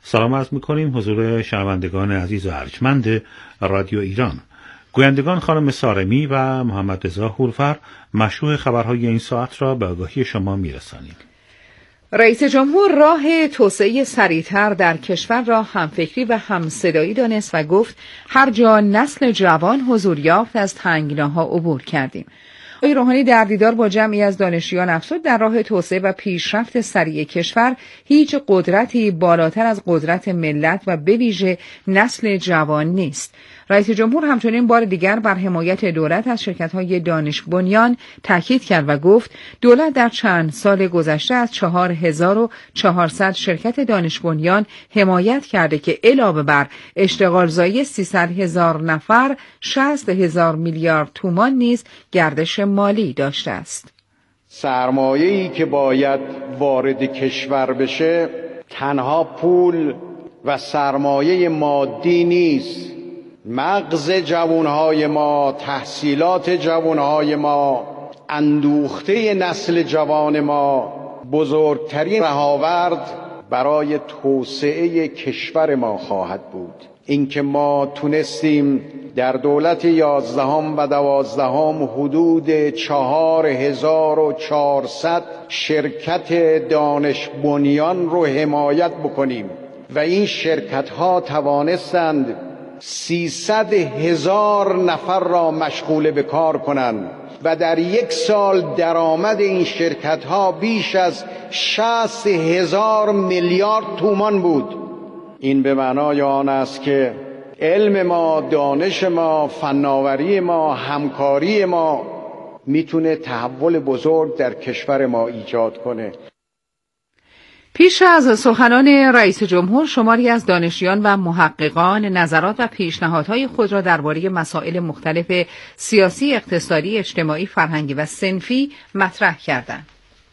سلام عرض می‌کنیم حضور شنوندگان عزیز و ارجمند رادیو ایران. گویندگان خانم سارمی و محمد رضا هورفر مشروع خبرهای این ساعت را به آگاهی شما می‌رسانیم. رئیس جمهور راه توسعه سریعتر در کشور را همفکری و همصدایی دانست و گفت هر جا نسل جوان حضور یافت از تنگناها عبور کردیم. آقای روحانی در دیدار با جمعی از دانشجویان افزود در راه توسعه و پیشرفت سریع کشور هیچ قدرتی بالاتر از قدرت ملت و به ویژه نسل جوان نیست. رئیس جمهور همچنین بار دیگر بر حمایت دولت از شرکت‌های دانش بنیان تاکید کرد و گفت دولت در چند سال گذشته از 4400 شرکت دانش بنیان حمایت کرده که علاوه بر اشتغالزایی 300,000 نفر 60,000 میلیارد تومان نیز گردش مالی داشته است. سرمایه‌ای که باید وارد کشور بشه تنها پول و سرمایه مادی نیست. مغز جوانهای ما، تحصیلات جوانهای ما، اندوخته نسل جوان ما بزرگترین رهاورد برای توسعه کشور ما خواهد بود. اینکه ما تونستیم در دولت 11 و 12 حدود 4400 شرکت دانش بنیان رو حمایت بکنیم و این شرکت ها توانستند 300,000 نفر را مشغول به کار کنند و در یک سال درآمد این شرکت ها بیش از 60,000 میلیارد تومان بود. این به معنای آن است که علم ما، دانش ما، فناوری ما، همکاری ما میتونه تحول بزرگ در کشور ما ایجاد کنه. پیش از سخنان رئیس جمهور شماری از دانشجویان و محققان نظرات و پیشنهادهای خود را درباره مسائل مختلف سیاسی، اقتصادی، اجتماعی، فرهنگی و صنفی مطرح کردند.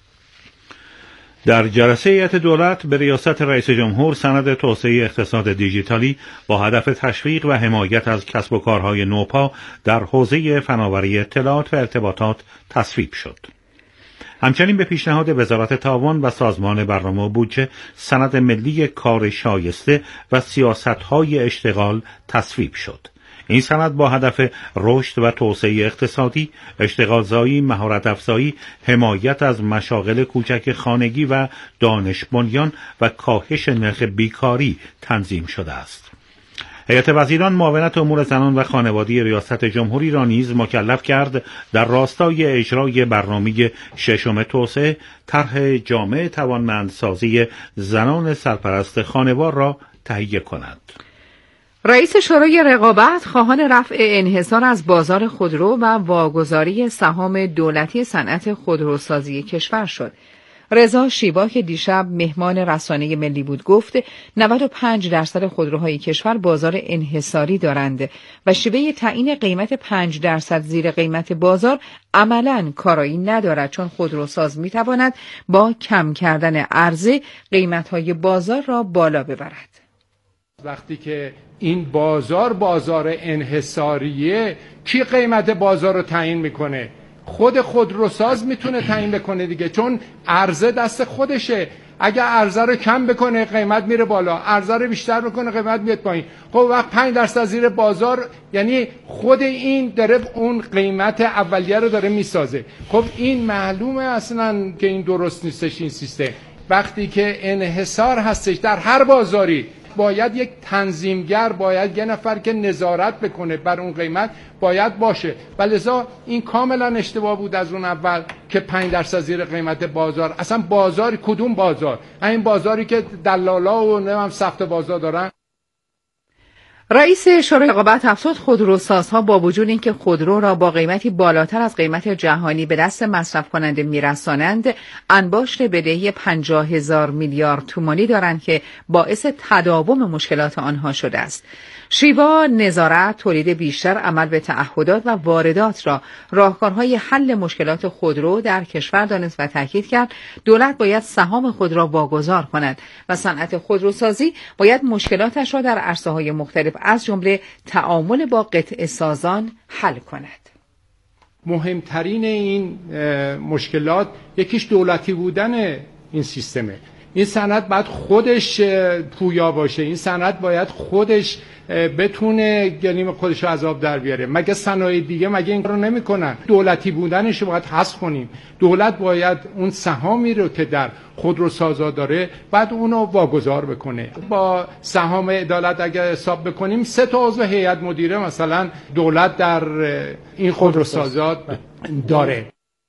در جلسه هیئت دولت به ریاست رئیس جمهور سند توسعه اقتصاد دیجیتالی با هدف تشویق و حمایت از کسب و کارهای نوپا در حوزه فناوری اطلاعات و ارتباطات تصویب شد. همچنین به پیشنهاد وزارت تعاون و سازمان برنامه و بودجه سند ملی کار شایسته و سیاست‌های اشتغال تصویب شد. این سند با هدف رشد و توسعه اقتصادی، اشتغالزایی، مهارت افزایی، حمایت از مشاغل کوچک خانگی و دانش بنیان و کاهش نرخ بیکاری تنظیم شده است. هیئت وزیران معاونت امور زنان و خانواده ریاست جمهوری را نیز مکلف کرد در راستای اجرای برنامه ششم توسعه طرح جامع توانمندسازی زنان سرپرست خانوار را تهیه کند. رئیس شورای رقابت خواهان رفع انحصار از بازار خودرو و واگذاری سهام دولتی صنعت خودروسازی کشور شد. رضا شیوا که دیشب مهمان رسانه ملی بود گفت 95% خودروهای کشور بازار انحصاری دارند و شیوه تعیین قیمت 5% زیر قیمت بازار عملاً کارایی ندارد، چون خودروساز میتواند با کم کردن عرضه قیمت‌های بازار را بالا ببرد. وقتی که این بازار انحصاریه، کی قیمت بازار رو تعیین میکنه؟ خود خودروساز میتونه تعیین بکنه دیگه، چون عرضه دست خودشه. اگه عرضه رو کم بکنه قیمت میره بالا، عرضه رو بیشتر بکنه قیمت میاد پایین. خب وقت 5% زیر بازار یعنی خود این داره اون قیمت اولیه رو داره میسازه. خب این معلومه اصلا که این درست نیستش این سیستم. وقتی که انحصار هستش در هر بازاری باید یک تنظیمگر، باید یه نفر که نظارت بکنه بر اون قیمت باید باشه و لذا این کاملا اشتباه بود از اون اول که 5% زیر قیمت بازار. اصلا بازار کدوم بازار؟ این بازاری که دلالا و نمیدونم سخت بازار دارن. رئیس شورای رقابت افزود خودروسازها با وجود اینکه خودرو را با قیمتی بالاتر از قیمت جهانی به دست مصرف کننده میرسانند، انباشت بدهی 50,000 میلیارد تومانی دارند که باعث تداوم مشکلات آنها شده است. شیوا نظارت، تولید بیشتر، عمل به تعهدات و واردات را راهکارهای حل مشکلات خودرو در کشور دانست و تاکید کرد دولت باید سهام خود را واگذار کند و صنعت خودروسازی باید مشکلاتش را در عرصه‌های مختلف از جمله تعامل با قطعه سازان حل کند. مهمترین این مشکلات یکیش دولتی بودن این سیستمه. این صنعت باید خودش پویا باشه، این صنعت باید خودش بتونه گلیم خودش رو از آب در بیاره. مگه صنایع دیگه مگه این کارو نمیکنن؟ دولتی بودنش رو باید حذف کنیم. دولت باید اون سهامی رو که در خودروسازا داره بعد اونو واگذار بکنه. با سهام عدالت اگر حساب بکنیم 3 تا عضو هیئت مدیره مثلا دولت در این خودروسازا داره.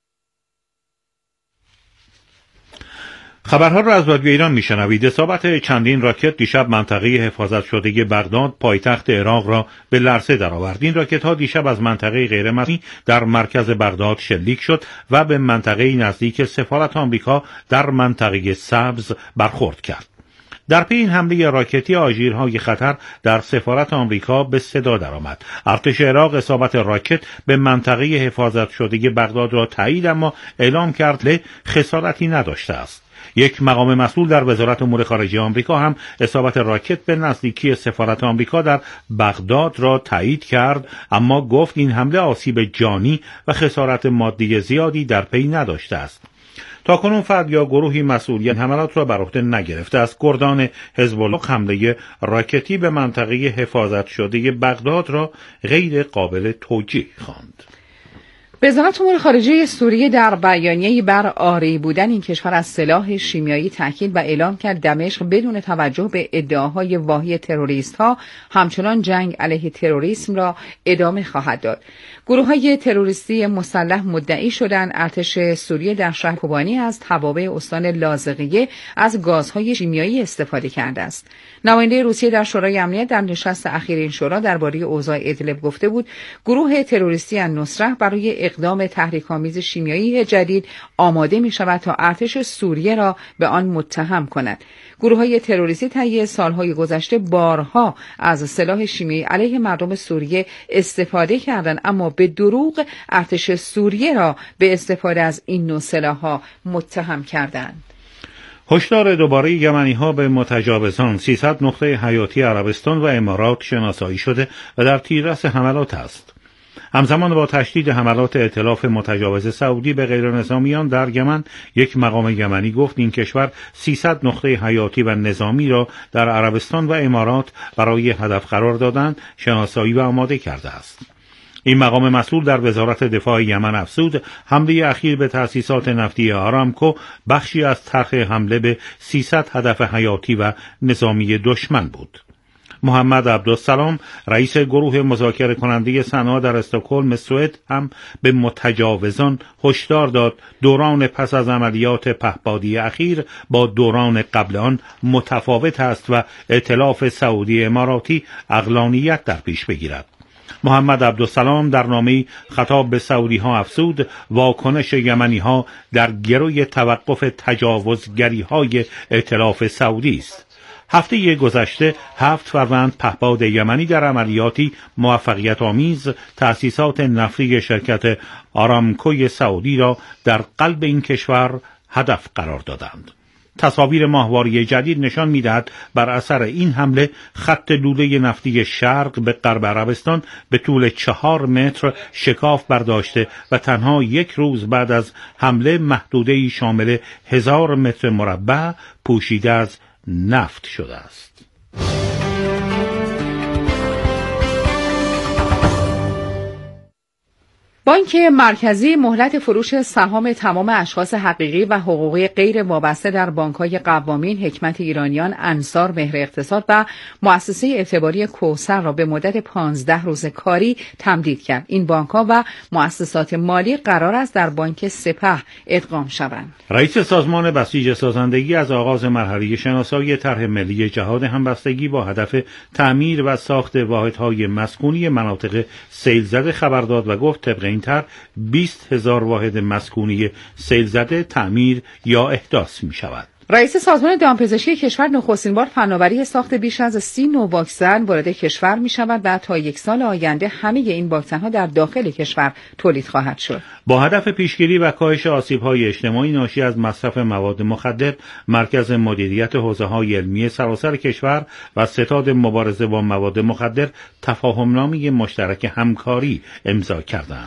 خبرها را از رادیو ایران میشنوید. اصابت چندین راکت دیشب منطقه حفاظت شده بغداد پایتخت عراق را به لرزه درآورد. این راکت ها دیشب از منطقه غیر مرئی در مرکز بغداد شلیک شد و به منطقه نزدیک سفارت آمریکا در منطقه سبز برخورد کرد. در پی این حمله راکتی آژیرهای خطر در سفارت آمریکا به صدا درآمد. ارتش عراق اصابت راکت به منطقه حفاظت شده بغداد را تایید اما اعلام کرد خسارتی نداشته است. یک مقام مسئول در وزارت امور خارجه آمریکا هم اصابت راکت به نزدیکی سفارت آمریکا در بغداد را تایید کرد، اما گفت این حمله آسیب جانی و خسارت مادی زیادی در پی نداشته است. تاکنون فرد یا گروهی مسئولیت حملات را بر عهده نگرفته است. گردان حزب الله حمله راکتی به منطقه حفاظت شده بغداد را غیر قابل توجیه خواند. وزارت امور خارجه سوریه در بیانیه‌ای بر عاری بودن این کشور از سلاح شیمیایی تاکید و اعلام کرد دمشق بدون توجه به ادعاهای واهی تروریست‌ها همچنان جنگ علیه تروریسم را ادامه خواهد داد. گروه‌های تروریستی مسلح مدعی شدند ارتش سوریه در شهر کوبانی از توابع استان لاذقیه از گازهای شیمیایی استفاده کرده است. نماینده روسیه در شورای امنیت در نشست اخیر این شورا درباره اوضاع ادلب گفته بود گروه تروریستی النصره برای اقدام تحریک‌آمیز شیمیایی جدید آماده می‌شود تا ارتش سوریه را به آن متهم کند. گروه‌های تروریستی طی سال‌های گذشته بارها از سلاح شیمیایی علیه مردم سوریه استفاده کردند، اما به دروغ ارتش سوریه را به استفاده از این نوع سلاح‌ها متهم کردند. هشدار دوباره یمنی‌ها به متجاوزان 300 نقطه حیاتی عربستان و امارات شناسایی شده و در تیررس حملات است. همزمان با تشدید حملات ائتلاف متجاوز سعودی به غیرنظامیان در یمن، یک مقام یمنی گفت این کشور 300 نقطه حیاتی و نظامی را در عربستان و امارات برای هدف قرار دادند، شناسایی و آماده کرده است. این مقام مسئول در وزارت دفاع یمن افزود حمله اخیر به تأسیسات نفتی آرامکو بخشی از طرح حمله به 300 هدف حیاتی و نظامی دشمن بود. محمد عبدالسلام رئیس گروه مذاکره کننده صنعا در استکهلم سوئد هم به متجاوزان هشدار داد دوران پس از عملیات پهپادی اخیر با دوران قبل آن متفاوت است و ائتلاف سعودی اماراتی عقلانیت در پیش بگیرد. محمد عبدالسلام در نامه‌ای خطاب به سعودی ها افزود واکنش یمنی ها در گروی توقف تجاوزگری های ائتلاف سعودی است. هفته گذشته 7 فروند پهپاد یمنی در عملیاتی موفقیت آمیز تأسیسات نفتی شرکت آرامکوی سعودی را در قلب این کشور هدف قرار دادند. تصاویر ماهواره جدید نشان می‌دهد بر اثر این حمله خط لوله نفتی شرق به غرب عربستان به طول 4 متر شکاف برداشته و تنها 1 روز بعد از حمله محدوده‌ای شامل 1000 متر مربع پوشیده از نفت شده است. بانک مرکزی مهلت فروش سهام تمام اشخاص حقیقی و حقوقی غیر وابسته در بانک‌های قوامین، حکمت ایرانیان، انصار، مهر اقتصاد و مؤسسه اعتباری کوثر را به مدت 15 روز کاری تمدید کرد. این بانک‌ها و مؤسسات مالی قرار است در بانک سپه ادغام شوند. رئیس سازمان بسیج سازندگی از آغاز مرحله شناسایی طرح ملی جهاد همبستگی با هدف تعمیر و ساخت واحدهای مسکونی مناطق سیل زده خبر داد و گفت طبق این طرح 20,000 واحد مسکونی سیل زده تعمیر یا احداث می شود. رئیس سازمان دامپزشکی کشور نخستین بار فناوری ساخت بیش از 30 نوع واکسن وارد کشور می شود و تا 1 سال آینده همه این واکسن‌ها در داخل کشور تولید خواهد شد. با هدف پیشگیری و کاهش آسیب‌های اجتماعی ناشی از مصرف مواد مخدر، مرکز مدیریت حوزه‌های علمی سراسر کشور و ستاد مبارزه با مواد مخدر تفاهم‌نامه مشترک همکاری امضا کردند.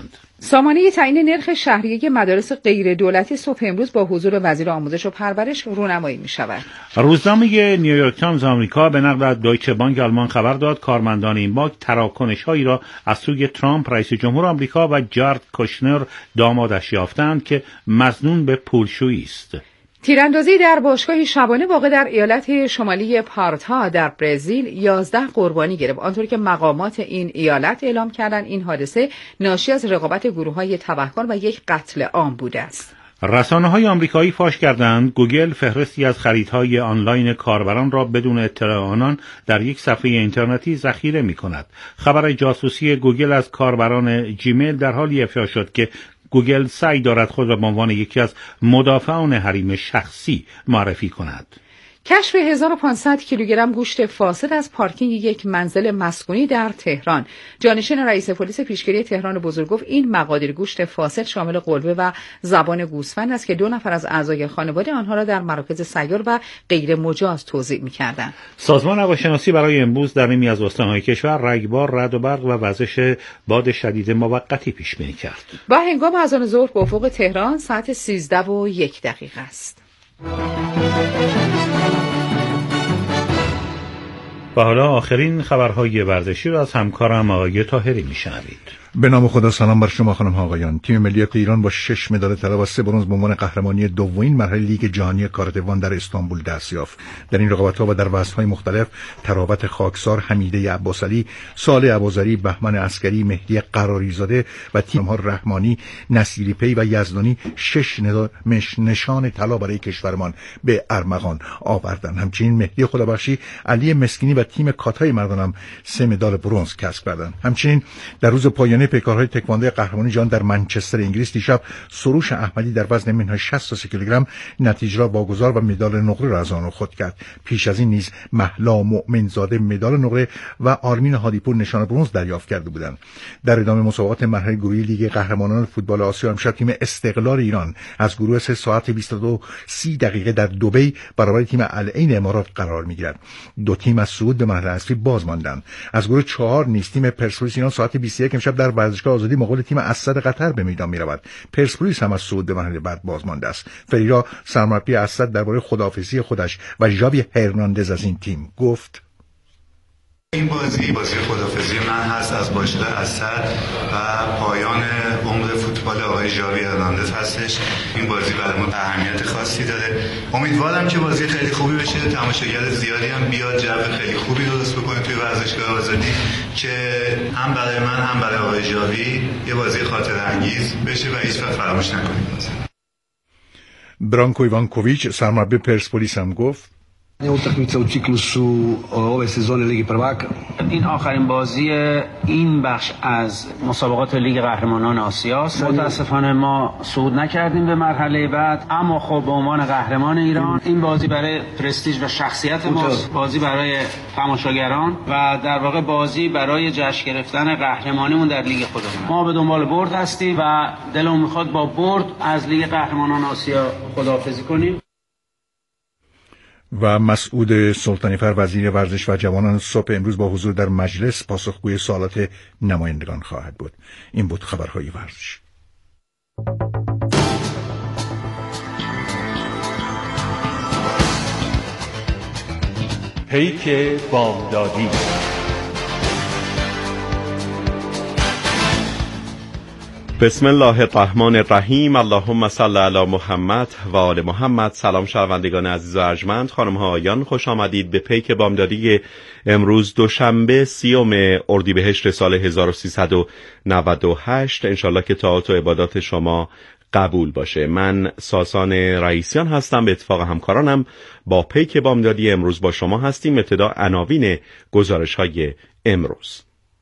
سامانه تعیین نرخ شهریه مدارس غیر دولتی صبح امروز با حضور وزیر آموزش و پرورش رونمایی می شود. روزنامه نیویورک تایمز آمریکا به نقل از دویچه بانک آلمان خبر داد کارمندان این بانک تراکنش‌هایی را از سوی ترامپ رئیس جمهور آمریکا و جارد کوشنر دامادش یافتند که مظنون به پولشویی است. تیراندازی در باشگاهی شبانه واقع در ایالت شمالی پارتا در برزیل 11 قربانی گرفت. آنطور که مقامات این ایالت اعلام کردند این حادثه ناشی از رقابت گروه‌های تبهکار و یک قتل عام بوده است. رسانه‌های آمریکایی فاش کردند گوگل فهرستی از خریدهای آنلاین کاربران را بدون اطلاع آنان در یک صفحه اینترنتی ذخیره می‌کند. خبر جاسوسی گوگل از کاربران جیمیل در حالی افشا شد که گوگل سعی دارد خود را به عنوان یکی از مدافعان حریم شخصی معرفی کند. کشف 1500 کیلوگرم گوشت فاسد از پارکینگ یک منزل مسکونی در تهران. جانشین رئیس پلیس پیشگیری تهران بزرگ گفت این مقادیر گوشت فاسد شامل قلبه و زبان گوسفند است که 2 نفر از اعضای خانواده آنها را در مراکز سیار و غیر مجاز توزیع می‌کردند. سازمان هواشناسی برای امروز در نیمی از استان‌های کشور رگبار، رعد و برق و وزش باد شدید موقتی پیش بینی کرد. با هنگام اذان ظهر به افق تهران ساعت 13:01 است. و حالا آخرین خبرهای ورزشی را از همکارم آقای طاهری میشنوید. به نام خدا، سلام بر شما خانم ها آقایان. تیم ملی ایران با 6 مدال طلا و 3 برنز به عنوان قهرمانی دومین مرحله لیگ جهانی کاراتوان در استانبول دست یافت. در این رقابت‌ها و در وزن‌های مختلف تراوت خاکسار، حمیده عباسعلی، صالح ابوذری، بهمن عسکری، مهدی قراریزاده و تیم‌ها رحمانی، نصیری پی و یزدانی 6 نشان طلا برای کشورمان به ارمغان آوردند. همچنین مهدی خدابخشی، علی مسکینی و تیم کاتای مردانم 3 مدال برنز کسب کردند. همچنین در روز پایانی پیکارهای تکواندو قهرمانی جهان در منچستر انگلیس دیشب سروش احمدی در وزن منهای 63 کیلوگرم نتیجه را واگذار و مدال نقره را از آن خود کرد. پیش از این نیز مهلا مؤمنزاده مدال نقره و آرمین هادیپور نشان برنز دریافت کرده بودند. در ادامه مسابقات مرحله گروهی لیگ قهرمانان فوتبال آسیا امشب تیم استقلال ایران از گروه 3 ساعت 22:30 در دبی برابر تیم العین امارات قرار می‌گیرد. 2 تیم از صعود به مرحله اصلی باز ماندند. از گروه 4 نیز تیم پرسپولیس ایران ساعت 21 امشب در ورزشگاه آزادی مقابل تیم اسد قطر به میدان می‌رود. پرسپولیس هم از صعود به مرحله بعد باز مانده است. فریرا سرمربی اسد درباره خداحافظی خودش و ژاوی هرناندز از این تیم گفت: این بازی خداحافظی من هست از باشگاه اسد و پایان عمر فوتبال آقای ژاوی هرناندز هستش. این بازی برای ما اهمیت خاصی داره. امیدوارم که بازی خیلی خوبی بشه، تماشاگر زیادی هم بیاد، جو خیلی خوبی درست بکنه توی ورزشگاه آزادی که هم برای من هم برای آقای ژاوی یه بازی خاطره انگیز بشه و هیچ وقت فراموش نکنیم. برانکو ایوانکوویچ سرمربی پرسپولیس هم گفت: این آخرین بازی این بخش از مسابقات لیگ قهرمانان آسیاست. متاسفانه ما صعود نکردیم به مرحله بعد، اما خب به عنوان قهرمان ایران این بازی برای پرستیژ و شخصیت ماست، بازی برای تماشاگران و در واقع بازی برای جشن گرفتن قهرمانیمون در لیگ خودمون. ما به دنبال برد هستیم و دلمون میخواد با برد از لیگ قهرمانان آسیا خداحافظی کنیم. و مسعود سلطانیفر وزیر ورزش و جوانان صبح امروز با حضور در مجلس پاسخگوی سوالات نمایندگان خواهد بود. این بود خبرهای ورزش. پیک بامدادی. بسم الله الرحمن الرحیم. اللهم صل علی محمد و آل محمد. سلام شنوندگان عزیز و ارجمند، خانم ها آقایان، خوش آمدید به پیک بامدادی امروز دوشنبه 30 اردیبهشت سال 1398. انشالله که طاعات و عبادات شما قبول باشه. من ساسان رئیسیان هستم، به اتفاق همکارانم با پیک بامدادی امروز با شما هستیم. ابتدا عناوین گزارش های امروز.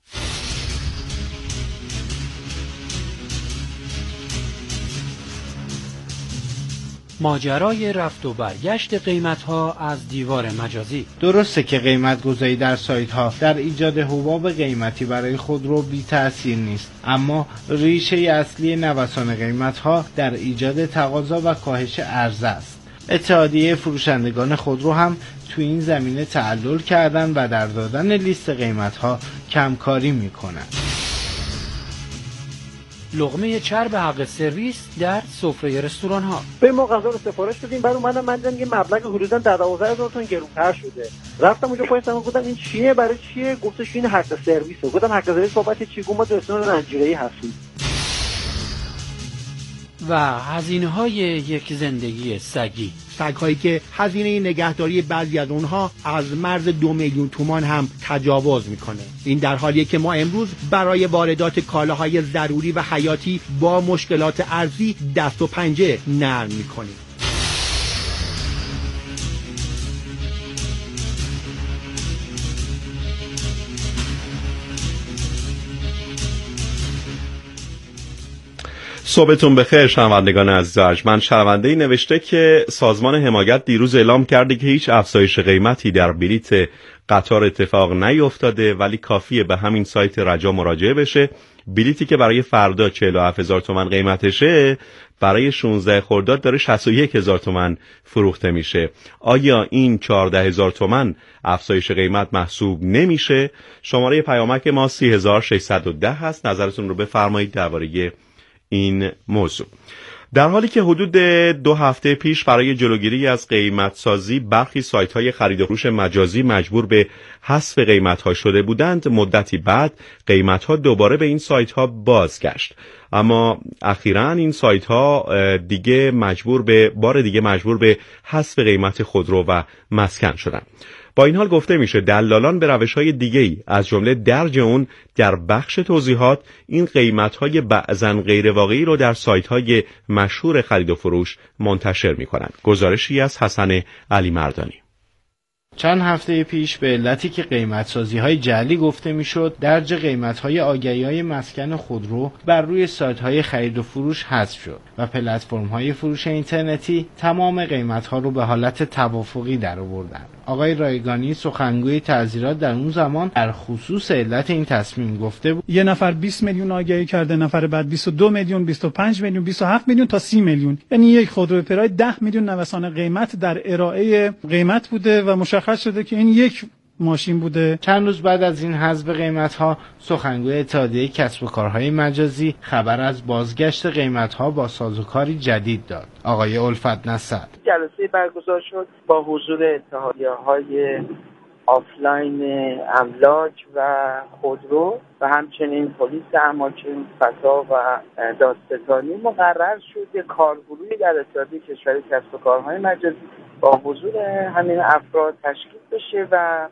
ماجرای رفت و برگشت قیمت‌ها از دیوار مجازی. درسته که قیمت‌گذاری در سایت‌ها در ایجاد حباب قیمتی برای خودرو بی تأثیر نیست، اما ریشه اصلی نوسان قیمت‌ها در ایجاد تقاضا و کاهش عرضه است. اتحادیه فروشندگان خودرو هم تو این زمینه تعلل کردن و در دادن لیست قیمت‌ها کمکاری می‌کنند. لقمه چرب حق سرویس در سفره رستوران ها. به ما غذا رو سفارش دادیم، بعد اومدم من دیدم یه مبلغ حدوداً 12000 تومان گرونتر شده. رفتم اونجا پایستم گفتم این چیه، برای چیه؟ گفتش این حق سرویسه. گفتم حق سرویس بابت چی؟ گفت ما رستوران رنجیره‌ای هستیم. و هزینه‌های یک زندگی سگی، سگ‌هایی که هزینه نگهداری بعضی از اونها از مرز 2 میلیون تومان هم تجاوز میکنه. این در حالیه که ما امروز برای واردات کالاهای ضروری و حیاتی با مشکلات ارزی دست و پنجه نرم میکنیم. صبحتون بخیر شنوندگان عزیز و ارجمند. شنونده‌ای نوشته که سازمان حمایت دیروز اعلام کرده که هیچ افزایش قیمتی در بلیت قطار اتفاق نیفتاده، ولی کافیه به همین سایت رجا مراجعه بشه. بلیتی که برای فردا 47000 تومان قیمتشه برای 16 خرداد داره 61000 تومان فروخته میشه. آیا این 14000 تومان افزایش قیمت محسوب نمیشه؟ شماره پیامک ما 30610 هست. نظرتون رو بفرمایید درباره این موضوع. در حالی که حدود 2 هفته پیش برای جلوگیری از قیمت سازی برخی سایت های خرید و فروش مجازی مجبور به حذف قیمت ها شده بودند، مدتی بعد قیمت ها دوباره به این سایت ها بازگشت. اما اخیراً این سایت ها بار دیگه مجبور به حذف قیمت خودرو و مسکن شدند. با این حال گفته میشه دلالان به روش‌های دیگه‌ای از جمله درج اون در بخش توضیحات این قیمت‌های بعضاً غیر واقعی رو در سایت‌های مشهور خرید و فروش منتشر می‌کنند. گزارشی از حسن علی مردانی. چند هفته پیش به علتی که قیمت‌سازی‌های جعلی گفته میشد، درج قیمت‌های آگهی‌های مسکن خودرو بر روی سایت‌های خرید و فروش حذف شد و پلتفرم‌های فروش اینترنتی تمام قیمت‌ها رو به حالت توافقی درآوردند. آقای رایگانی سخنگوی تعزیرات در اون زمان در خصوص علت این تصمیم گفته بود یه نفر 20 میلیون آگهی کرده، نفر بعد 22 میلیون، 25 میلیون، 27 میلیون تا 30 میلیون. یعنی یک خودرو پراید 10 میلیون نوسان قیمت در ارائه قیمت بوده و مشخص شده که این یک ماشین بوده. چند روز بعد از این حذف قیمت‌ها، سخنگوی اتحادیه کسب و کارهای مجازی خبر از بازگشت قیمت‌ها با سازوکاری جدید داد. آقای الفت نصر. جلسه برگزار شد با حضور اتحادیه‌های آفلاین املاک و خودرو و همچنین پلیس اماکن فتا و دادستانی. مقرر شد کارگروهی در اتحادیه کشوری کسب و کارهای مجازی با حضور همین افراد تشکیل بشه و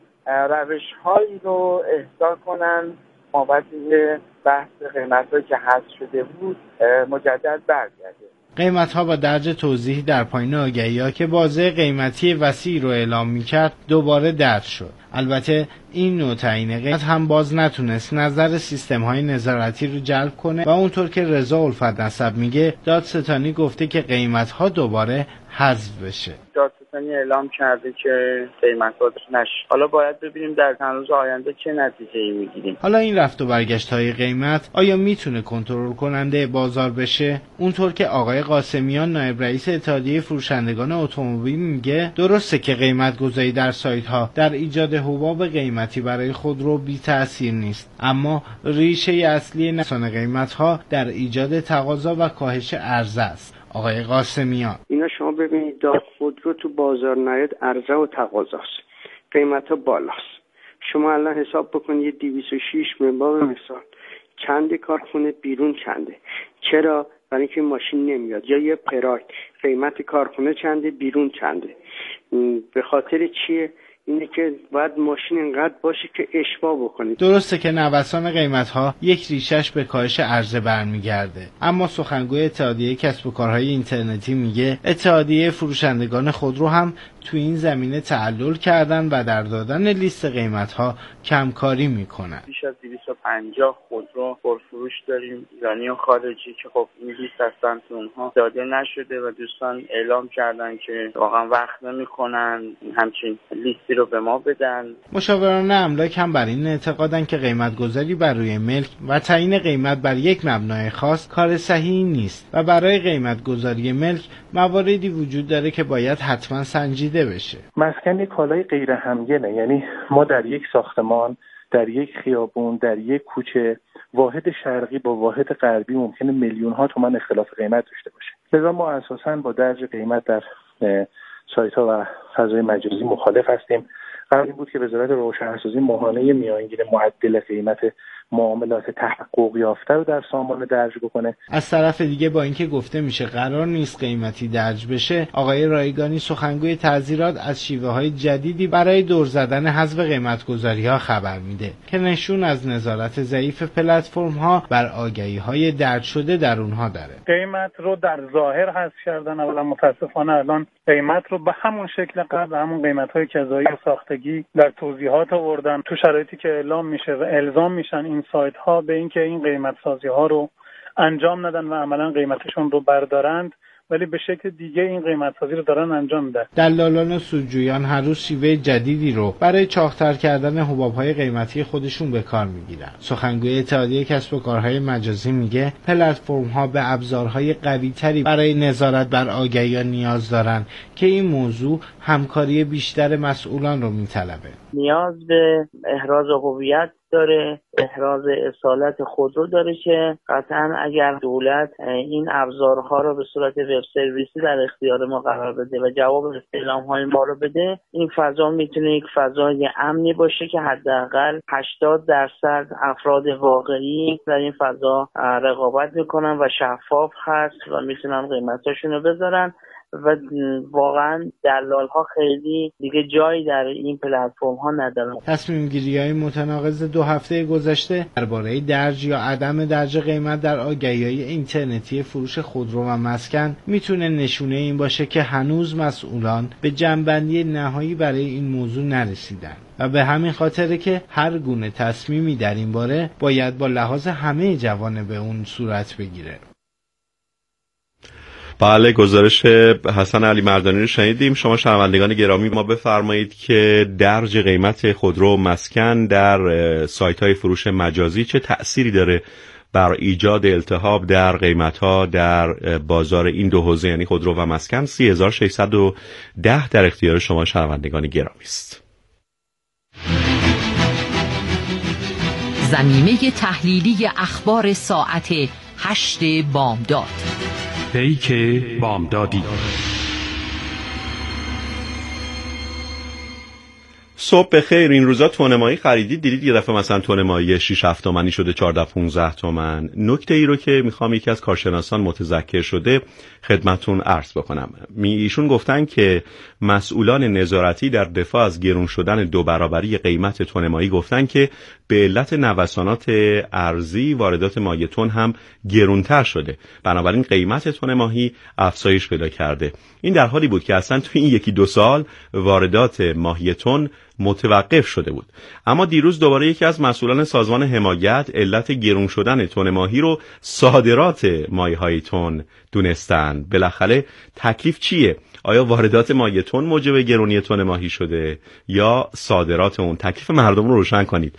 روش‌هایی رو احضار کنن بابت بحث قیمت‌هایی که حذف شده بود مجدد برگرده. قیمت‌ها با درج توضیحی در پایین آگهی‌ها که بازه قیمتی وسیع رو اعلام می‌کرد دوباره درج شد. البته این نوع تعیین قیمت هم باز نتونست نظر سیستم‌های نظارتی رو جلب کنه و اونطور که رضا الفت نسب میگه دادستانی گفته که قیمت‌ها دوباره حذف بشه. دادستانی اعلام کرده که قیمت‌ها نشه. حالا باید ببینیم در چند روز آینده چه نتیجه‌ای میگیریم. حالا این رفت و برگشت‌های قیمت آیا میتونه کنترل کننده بازار بشه؟ اونطور که آقای قاسمیان نایب رئیس اتحادیه فروشندگان اتومبیل میگه درسته که قیمت‌گذاری در سایت‌ها در ایجاد حباب قیمتی برای خودرو بی تأثیر نیست، اما ریشه اصلی نوسان قیمت‌ها در ایجاد تقاضا و کاهش عرضه است. آقای قاسمیان: اینا شما ببینید داخل خودرو تو بازار نیاد عرضه و تقاضاست، قیمت‌ها بالاست. شما الان حساب بکنید 206 منبع مثال چند کارخونه بیرون چنده؟ چرا؟ برای اینکه ماشین نمیاد. یا یه پراید قیمت کارخونه چنده بیرون چنده؟ به خاطر چیه؟ اینه که باید ماشین انقدر باشه که اشباع بکنید. درسته که نوسان قیمت‌ها یک ریشش به کاهش عرضه برمیگرده، اما سخنگوی اتحادیه کسب و کارهای اینترنتی میگه اتحادیه فروشندگان خودرو هم تو این زمینه تعلل کردن و در دادن لیست قیمت‌ها کمکاری میکنن. بیش از 250 خودرو پرفروش داریم ایرانی و خارجی که خب این لیست اصلا تو اونها داده نشده و دوستان اعلام کردن که واقعا وقت نمی‌کنن همچین لیستی رو به ما بدن. مشاوران املاک هم بر این اعتقادن که قیمت‌گذاری بر روی ملک و تعیین قیمت بر یک مبنای خاص کار صحیحی نیست و برای قیمت‌گذاری ملک مواردی وجود داره که باید حتما سنجیده بشه. مسکن یک کالای غیر همگنه، یعنی ما در یک ساختمان، در یک خیابون، در یک کوچه واحد شرقی با واحد غربی ممکنه میلیون ها تومان اختلاف قیمت داشته باشه. لذا ما اساساً با درج قیمت در سایت ها و فضای مجازی مخالف هستیم. قرار این بود که وزارت روشن‌سازی ماهانه میانگین معدل قیمت معاملات تحقق یافته رو در سامان درج بکنه. از طرف دیگه با اینکه گفته میشه قرار نیست قیمتی درج بشه، آقای رایگانی سخنگوی تعزیرات از شیوه‌های جدیدی برای دور زدن حذف قیمت‌گذاری‌ها خبر میده که نشون از نظارت ضعیف پلتفرم‌ها بر آگهی‌های درج شده در اونها داره. قیمت رو در ظاهر حذف کردن، اولا متاسفانه الان قیمت رو به همون شکل قبل، همون قیمت‌های کذایی و ساختگی در توضیحات آوردن تو شرایطی که اعلام میشه و الزام میشن این سایت ها به اینکه این قیمت سازی ها رو انجام ندن و عملا قیمتشون رو بردارند، ولی به شکل دیگه این قیمت سازی رو دارن انجام میدن. دلالان و سودجویان هر روز شیوه جدیدی رو برای چاق‌تر کردن حباب‌های قیمتی خودشون به کار میگیرن. سخنگوی اتحادیه کسب و کارهای مجازی میگه پلتفرم‌ها به ابزارهای قوی‌تری برای نظارت بر آگهی‌ها نیاز دارن که این موضوع همکاری بیشتر مسئولان رو میطلبه. نیاز به احراز هویت داره، احراز اصالت خودرو داره که قطعا اگر دولت این ابزارها رو به صورت وب سرویسی در اختیار ما قرار بده و جواب استعلام‌های ما رو بده، این فضا میتونه یک فضای امنی باشه که حداقل 80% افراد واقعی در این فضا رقابت میکنن و شفاف هست و میتونن قیمتاشون رو بذارن و واقعا دلال‌ها خیلی دیگه جایی در این پلتفرم‌ها ندارن. تصمیم گیری‌های متناقض 2 هفته گذشته درباره درج یا عدم درج قیمت در آگهی‌های اینترنتی فروش خودرو و مسکن میتونه نشونه این باشه که هنوز مسئولان به جنبندی نهایی برای این موضوع نرسیدن و به همین خاطره که هر گونه تصمیمی در این باره باید با لحاظ همه جوانب اون صورت بگیره. بله، گزارش حسن علی مردانی رو شنیدیم. شما شنوندگان گرامی، ما بفرمایید که درج قیمت خودرو و مسکن در سایت‌های فروش مجازی چه تأثیری داره بر ایجاد التهاب در قیمت‌ها در بازار این دو حوزه، یعنی خودرو و مسکن. 3610 در اختیار شما شنوندگان گرامی است. زمینه تحلیلی اخبار ساعت 8 بامداد. پیک بامدادی. صبح بخیر. این روزا توانمایی خریدید؟ دیدید یه دفعه مثلا توانمایی 6-7 تومانی شده 14-15 تومن. نکته ای رو که میخوام یکی از کارشناسان متذکر شده خدمتون عرض بکنم. ایشون گفتن که مسئولان نظارتی در دفاع از گرون شدن 2 برابری قیمت توانمایی گفتن که به علت نوسانات ارزی واردات مایع تن هم گرونتر شده، بنابراین قیمت تن ماهی افزایش پیدا کرده. این در حالی بود که اصلا تو این 1-2 سال واردات ماهی تن متوقف شده بود. اما دیروز دوباره یکی از مسئولان سازمان حمایت علت گرون شدن تن ماهی رو صادرات ماهی‌های تن دونستن. بالاخره تکلیف چیه؟ آیا واردات ماهی تن موجب گرونی تن ماهی شده یا صادرات اون؟ تکلیف مردم رو روشن کنید.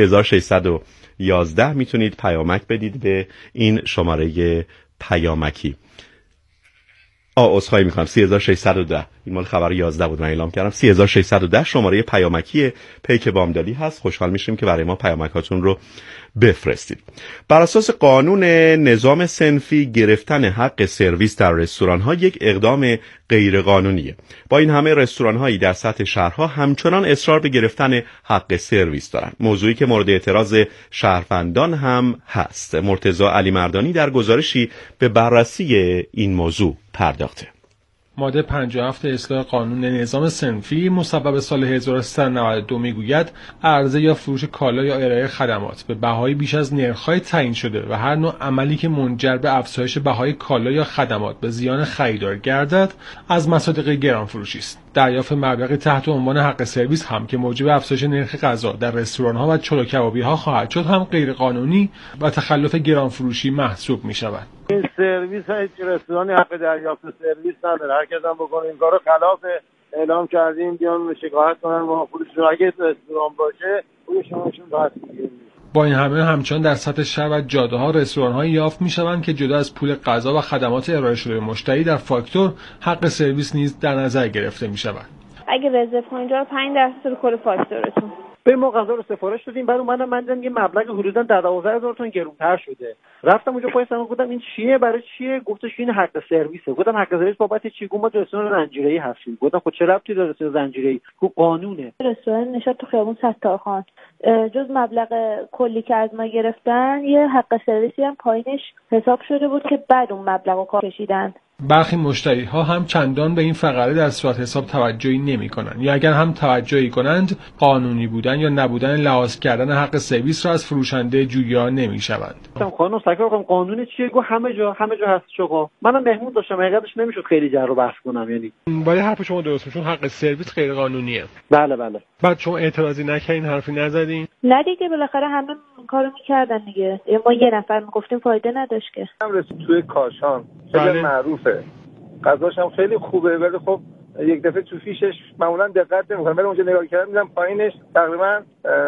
3611 میتونید پیامک بدید به این شماره پیامکی. عذرخواهی میکنم، 3610. این مال خبر 11 بود، من اعلام کردم. 3610 شماره پیامکی پیک بامدادی هست. خوشحال میشیم که برای ما پیامکاتون رو بفرستید. بر اساس قانون نظام صنفی گرفتن حق سرویس در رستوران‌ها یک اقدام غیرقانونیه. با این همه رستوران‌هایی در سطح شهرها همچنان اصرار به گرفتن حق سرویس دارن، موضوعی که مورد اعتراض شهروندان هم هست. مرتضی علی مردانی در گزارشی به بررسی این موضوع پرداخته. ماده 57 اصلاح قانون نظام صنفی مصوب سال 1392 میگوید عرضه یا فروش کالا یا ارائه خدمات به بهای بیش از نرخ‌های تعیین شده و هر نوع عملی که منجر به افزایش بهای کالا یا خدمات به زیان خریدار گردد از مصادیق گرانفروشی است. دریافت مبلغی تحت عنوان حق سرویس هم که موجب افزایش نرخ غذا در رستوران‌ها و چلو کبابی‌ها خواهد شد هم غیرقانونی و تخلف گرانفروشی محسوب می‌شود. این سرویس هیچ رستورانی حق دریافت سرویس نداره. هر کس هم بکنه این کارو خلاف اعلام کردیم بیان شکایت کنن ما پولشون اگه رستوران باشه پولشون پس میگیریم. با این همه همچنان در سطح شهر و جاده‌ها رستوران‌هایی یافت می‌شوند که جدا از پول غذا و خدمات ارائه شده مشتری در فاکتور حق سرویس نیز در نظر گرفته می‌شود. اگه رزرو کنید 5% کل فاکتورتون. به ما غذا رو سفارش دادیم، بعد اومدم من دیدم یه مبلغ حدودا 12000 تومان گرونتر شده. رفتم اونجا پایستم گفتم این چیه، برای چیه؟ گفتش این حق سرویسه. گفتم حق سرویس بابت چی؟ گفت ما رستوران زنجیره‌ای هستیم. گفتم خب چه ربطی داره رستوران زنجیره‌ای؟ گفت قانونه. رستوران نشاط تو خیابون ستارخان جز مبلغ کلی که از ما گرفتن یه حق سرویسی هم پایینش حساب شده بود که بعد اون مبلغو کشیدن. برخی مشتری‌ها هم چندان به این فقره در صورت حساب توجهی نمی‌کنند یا اگر هم توجهی کنند قانونی بودن یا نبودن لحاظ کردن حق سرویس را از فروشنده جویا نمی‌شوند. خانم سکر قانون چیه؟ گفت همه جا هست شما. منم مهمون داشتم، حقیقتش نمیشد خیلی جر و بحث کنم. یعنی ولی حرف شما درسته، چون حق سرویس غیر قانونیه. بله. بعد شما اعتراضی نکردین، حرفی نزدین؟ نه دیگه، بالاخره همه کارو می‌کردن دیگه. ما یه نفر میگفتیم فایده نداشت که. توی کاشان خیلی معروفه. غذاش هم خیلی خوبه، ولی خب یک دفعه تو فیشش معمولا دقت نمی‌کنم. ولی اونجا نگاه کردم دیدم پایینش تقریبا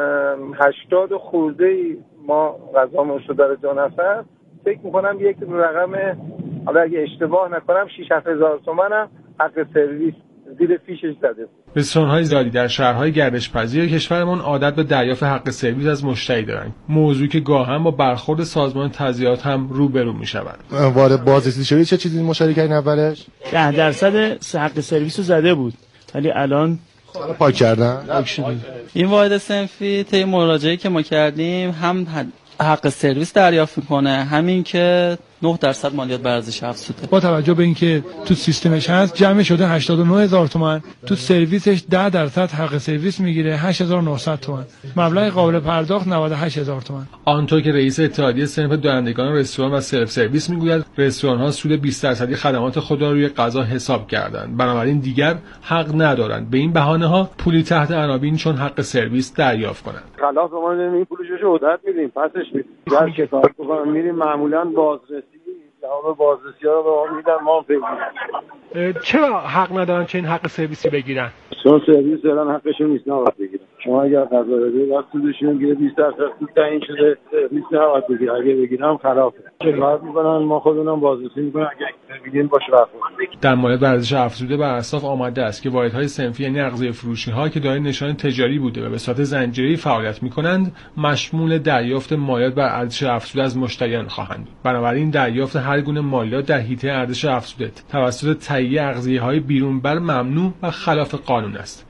80 خورده ما غذامون رو داره 2 نفر. فکر می‌کنم یک رقم، حالا اگه اشتباه نکنم 6-7 هزار تومان هم حق سرویس زیر فیشش زده. رستوران‌های زیادی در شهرهای گردش‌پذیر کشورمان عادت به دریافت حق سرویس از مشتری دارند، موضوعی که گاهن با برخورد سازمان تضییعات هم روبرو می‌شوند. وارد بازرسی شدید چه چیزی مشتری کردین اولش؟ 10% حق سرویس رو زده بود، ولی الان پاک کردن. این واحد صنفی طی مراجعه‌ای که ما کردیم هم حق سرویس دریافت میکنه، همین که 9% مالیات بر ارزش افزوده. با توجه به اینکه تو سیستمش هست جمع شده 89000 تومان، تو سرویسش 10% حق سرویس میگیره 8900 تومان، مبلغ قابل پرداخت 98000 تومان. آنطور که رئیس اتحادیه صنف دارندگان رستوران و سلف سرویس میگوید رستوران‌ها سود 20% خدمات خود را روی غذا حساب کردند، بنابراین دیگر حق ندارند به این بهانه‌ها پولی تحت عناوین چون حق سرویس دریافت کنند. خلاص ما این پولشو عادت میدیم، پسش میدیم. هر کتاب بکنم میریم معمولاً بازرسی، جواب بازرسی‌ها رو به ما میدن، ما بگیریم. چرا حق ندارن چه این حق سرویسی بگیرن؟ چون سرویس دارن حقشون نیست نباید بگیرن. شما اگر غذا بدید وقت سودشون گیره 20% سود تعیین شده، سرویس نباید بگیرن. اگه بگیرن خلافه. شکایت میکنن، ما خودمونم بازرسی میکنیم، اگه بگیریم باشه برخورد. در مورد ارزش افزوده بر اساس آمده است که واحدهای صنفی یعنی اغذیه فروشی‌ها که دارای نشان تجاری بوده و به صورت زنجیره‌ای فعالیت می‌کنند مشمول دریافت مالیات بر ارزش افزوده از مشتریان خواهند. بنابراین دریافت هر گونه مالیات در حیطه ارزش افزوده توسط تهیه اغذیه‌های بیرون بر ممنوع و خلاف قانون است.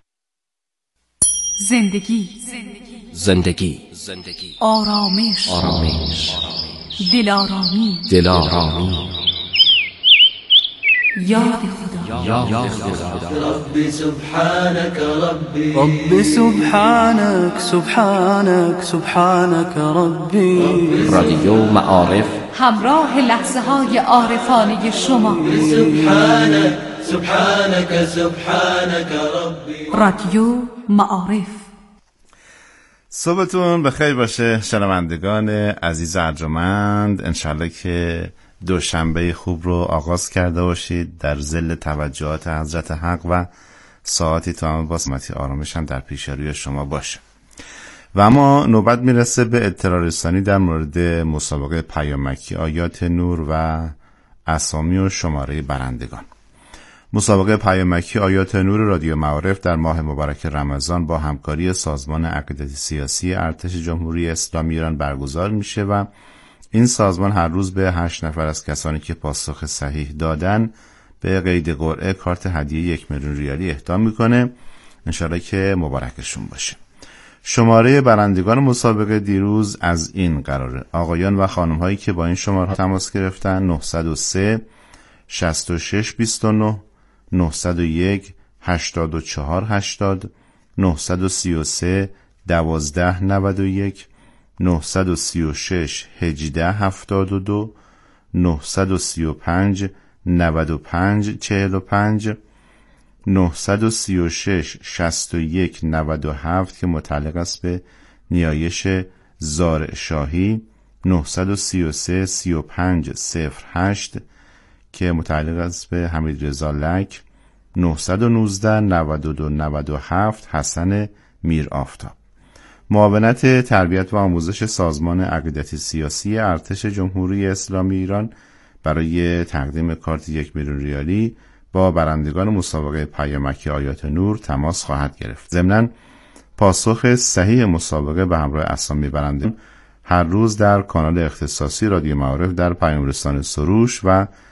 زندگی آرامش دلآرامی یاد خدا ربی سبحانك ربی. رادیو معارف همراه لحظه های عارفانه شما. سبحانك ربی. رادیو معارف. صبحتون بخیر باشه شنوندگان عزیز ارجمند. انشالله که دوشنبه خوب رو آغاز کرده باشید در ظل توجهات حضرت حق و ساعتی تمام با سمتی آرامش هم در پیشروی شما باشه. و اما نوبت میرسه به اطلاع رسانی در مورد مسابقه پیامکی آیات نور و اسامی و شماره برندگان. مسابقه پیامکی آیات نور رادیو معارف در ماه مبارک رمضان با همکاری سازمان عقیدت سیاسی ارتش جمهوری اسلامی ایران برگزار میشه و این سازمان هر روز به 8 نفر از کسانی که پاسخ صحیح دادن به قید قرعه کارت هدیه 1 میلیون ریالی اهدا میکنه. انشالله که مبارکشون باشه. شماره برندگان مسابقه دیروز از این قراره: آقایان و خانم هایی که با این شماره تماس گرفتن 903 66 29 901 84 80 933 12 91 936 18 72 935 95 45 936 61 97 که متعلق است به نیایش زارع شاهی، 933 35 08 که متعلق است به حمید رضا لک، 919 92 97 حسن میر آفتاب. معاونت تربیت و آموزش سازمان عقیدت سیاسی ارتش جمهوری اسلامی ایران برای تقدیم کارت 1 میلیون ریالی با برندگان مسابقه پیامکی آیات نور تماس خواهد گرفت. ضمناً پاسخ صحیح مسابقه به همراه اسامی برنده هر روز در کانال اختصاصی رادیو معارف در پیام رسان سروش و